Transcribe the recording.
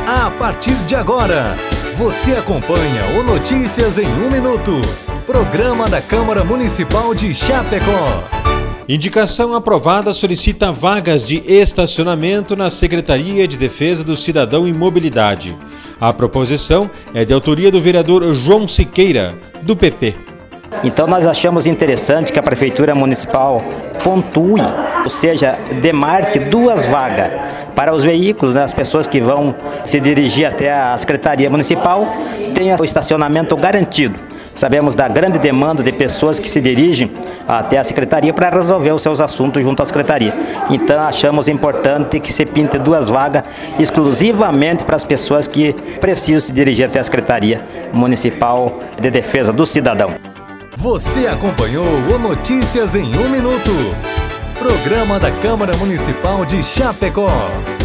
A partir de agora, você acompanha o Notícias em 1 Minuto, programa da Câmara Municipal de Chapecó. Indicação aprovada solicita vagas de estacionamento na Secretaria de Defesa do Cidadão e Mobilidade. A proposição é de autoria do vereador João Siqueira, do PP. Então nós achamos interessante que a Prefeitura Municipal pontue, ou seja, demarque 2 vagas para os veículos, as pessoas que vão se dirigir até a Secretaria Municipal tenham o estacionamento garantido. Sabemos da grande demanda de pessoas que se dirigem até a Secretaria para resolver os seus assuntos junto à Secretaria. Então achamos importante que se pinte 2 vagas exclusivamente para as pessoas que precisam se dirigir até a Secretaria Municipal de Defesa do Cidadão. Você acompanhou o Notícias em 1 Minuto, programa da Câmara Municipal de Chapecó.